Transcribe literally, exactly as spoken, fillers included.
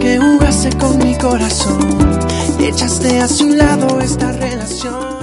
que jugaste con mi corazón y echaste hacia un lado esta relación.